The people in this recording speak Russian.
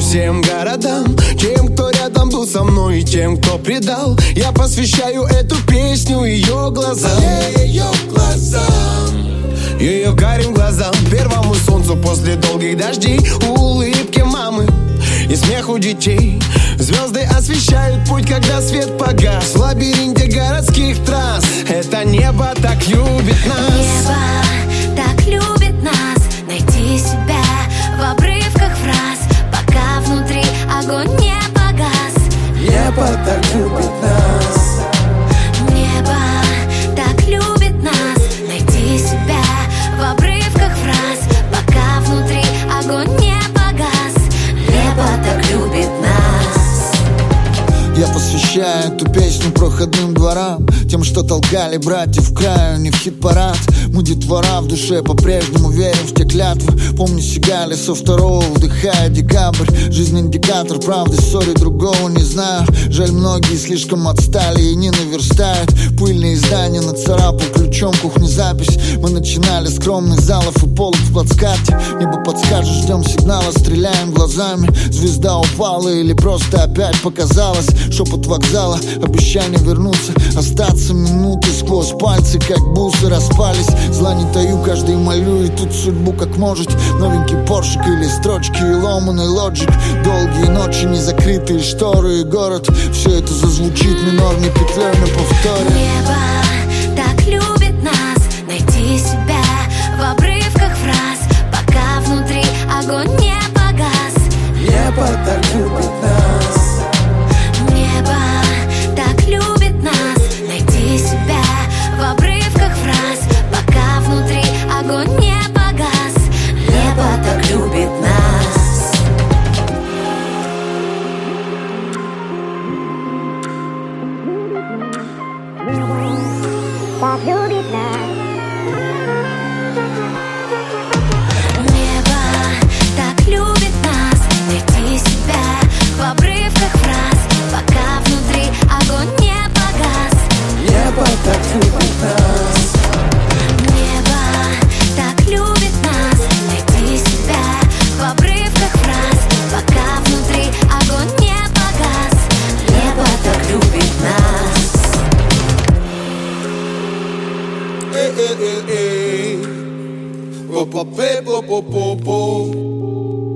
всем городам, тем, кто рядом был со мной, и тем, кто предал. Я посвящаю эту песню ее глазам, ее карим глазам, первому солнцу после долгих дождей, улыбке мамы и смеху детей. Звезды освещают путь, когда свет погас. В лабиринте городских трасс это небо так любит нас. Небо так любит нас. Найти себя в обрывках фраз, пока внутри огонь не погас. Небо так любит нас. Небо так любит нас. Найти себя в обрывках фраз, пока внутри огонь не погас. Небо так любит нас. Я посвящаю эту песню проходным дворам, тем, что толкали братьев к краю, не в хит-парад. Мы детвора в душе, по-прежнему верим в те клятвы. Помню Сигали со второго, вдыхая декабрь. Жизнь индикатор правды, ссори другого не знаю. Жаль, многие слишком отстали и не наверстают. Пыльные издания нацарапал ключом кухни-запись. Мы начинали с скромных залов и полок в плацкарте. Небо подскажет, ждем сигнала, стреляем глазами. Звезда упала или просто опять показалось. Шепот вокзала, обещание вернуться, остаться минуты сквозь пальцы, как бусы распались. Зла не таю, каждый молю, и тут судьбу как может. Новенький поршик или строчки и ломаный лоджик. Долгие ночи, незакрытые шторы и город. Все это зазвучит минорной петлей на повторе. Небо так любит нас. Найти себя в обрывках фраз, пока внутри огонь не погас. Небо так любит нас. Небо так любит нас. Найти себя в обрывках фраз, пока внутри огонь не погас. Небо так любит нас. Так любит нас. Небо так любит нас. Найти себя в обрывках фраз, пока внутри огонь не погас. Небо так любит нас. Небо так любит нас. Найти себя в обрывках фраз, пока внутри огонь не погас. Небо так любит нас. По-по-по-по-по-по.